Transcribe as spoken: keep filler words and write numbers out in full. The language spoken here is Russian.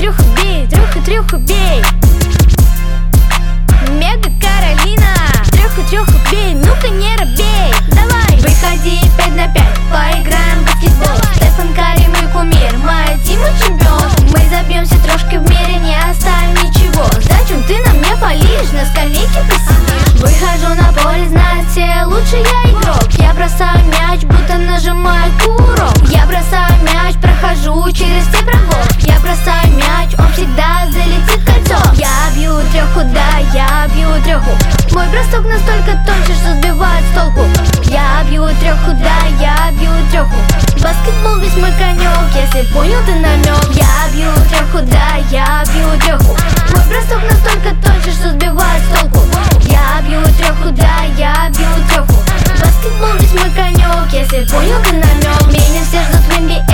трюха бей, трюха, трюха бей. Мега Каролина, трюха, трюха бей, ну-ка не робей. Давай, выходи пять на пять, поиграем в баскетбол. Стефан Карри мой кумир, моя Тима чемпион. Мы забьемся трошки в мире, не оставим ничего. Зачем ты на мне палишь, на скамейке посидишь? Выхожу на поле, знают все, лучше я игрок. Я бросаю мяч, будто нажимаю курок. Я бросаю мяч, прохожу через все прогон. Я бросаю мяч, он всегда залетит в кольцо. Я бью треху, да, я бью треху. Мой бросок настолько тоньше, что сбивает с толку. Я бью треху, да, я бью треху. Баскетбол весь мой конек, если понял ты намек. Я бью треху, да, я бью треху. Мой бросок настолько тоньше, что сбивает с толку. Я бью треху, да, я бью треху. Баскетбол весь мой конек, если понял ты намек. Меня все ждут в эн би эй.